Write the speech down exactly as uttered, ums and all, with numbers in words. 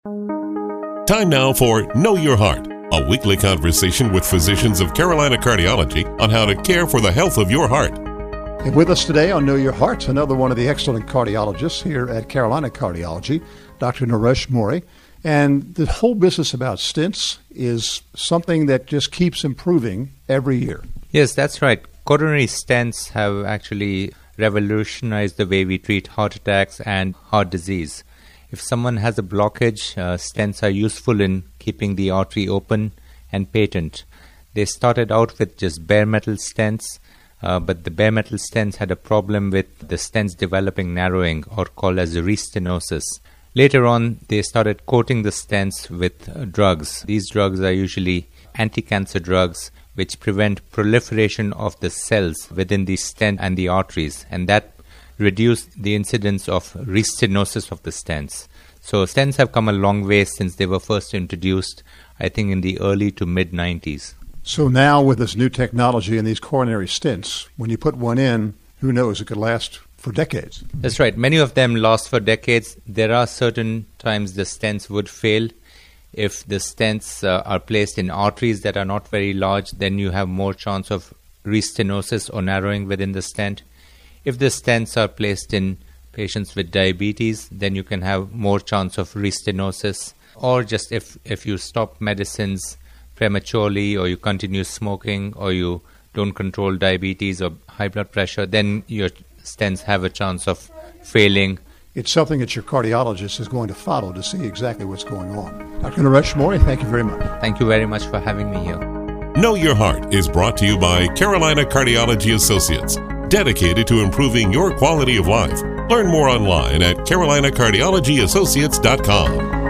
Time now for Know Your Heart, a weekly conversation with physicians of Carolina Cardiology on how to care for the health of your heart. And with us today on Know Your Heart, another one of the excellent cardiologists here at Carolina Cardiology, Doctor Naresh Mori. And the whole business about stents is something that just keeps improving every year. Yes, that's right. Coronary stents have actually revolutionized the way we treat heart attacks and heart disease. If someone has a blockage, uh, stents are useful in keeping the artery open and patent. They started out with just bare metal stents, uh, but the bare metal stents had a problem with the stents developing narrowing, or called as restenosis. Later on, they started coating the stents with uh, drugs. These drugs are usually anti-cancer drugs which prevent proliferation of the cells within the stent and the arteries, and that reduce the incidence of restenosis of the stents. So stents have come a long way since they were first introduced, I think in the early to mid nineties. So now with this new technology and these coronary stents, when you put one in, who knows, it could last for decades. That's right. Many of them last for decades. There are certain times the stents would fail. If the stents uh, are placed in arteries that are not very large, then you have more chance of restenosis or narrowing within the stent. If the stents are placed in patients with diabetes, then you can have more chance of restenosis. Or just if, if you stop medicines prematurely, or you continue smoking, or you don't control diabetes or high blood pressure, then your stents have a chance of failing. It's something that your cardiologist is going to follow to see exactly what's going on. Doctor Naresh Mori, thank you very much. Thank you very much for having me here. Know Your Heart is brought to you by Carolina Cardiology Associates, dedicated to improving your quality of life. Learn more online at carolina cardiology associates dot com.